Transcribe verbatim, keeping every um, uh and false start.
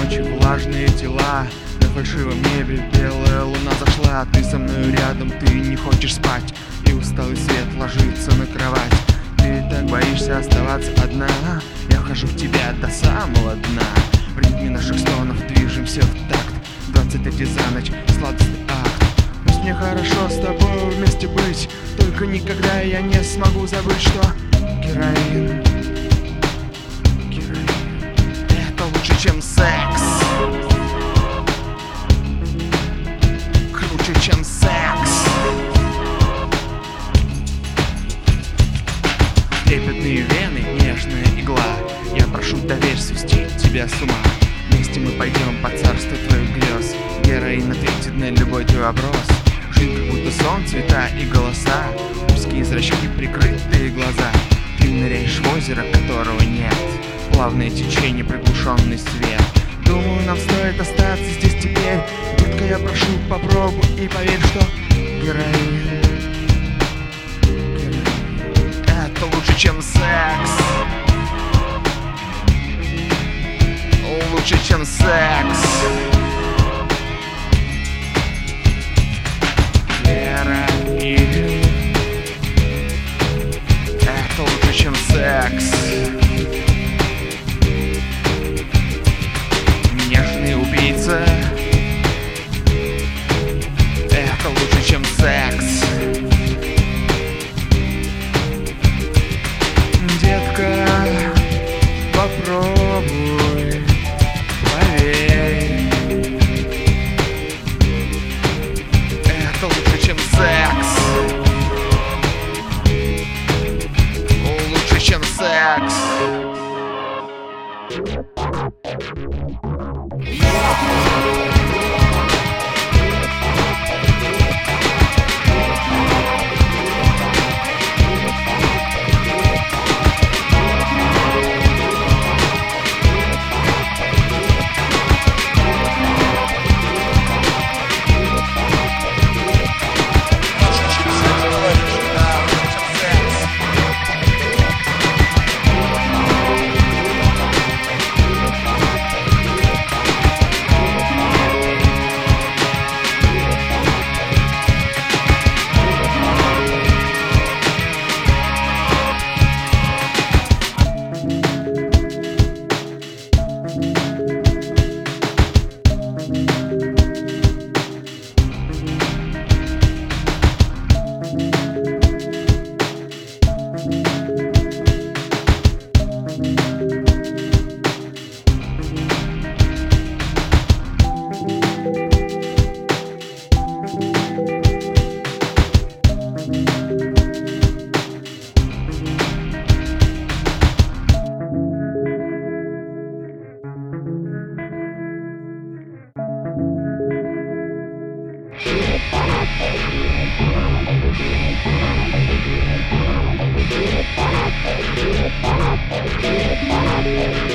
ночи влажные тела, на фальшивом небе белая луна зашла. Ты со мной рядом, ты не хочешь спать, и усталый свет ложится на кровать. Ты так боишься оставаться одна, я вхожу в тебя до самого дна. В ритме наших стонов движемся в такт, двадцать три за ночь, сладостный акт. Пусть мне хорошо с тобой вместе быть, только никогда я не смогу забыть, что героин, героин — это лучше, чем секс. Круче, чем секс. Трепетные вены, нежная игла, я прошу, доверь, свести тебя с ума. Вместе мы пойдем по царству твоих грез. Героин ответит на любой твой вопрос. Жизнь как будто сон, цвета и голоса, узкие зрачки, прикрытые глаза. Ты ныряешь в озеро, которого нет, плавное течение, приглушенный свет. Думаю, нам стоит остаться здесь теперь. Детка, я прошу, попробуй и поверь, что героин, героин — это лучше, чем секс. Лучше, чем секс. Героин — это лучше, чем секс. Нежный убийца — это лучше, чем секс. Детка, попробуй, поверь, это лучше, чем секс. Лучше, чем секс. We'll be right back.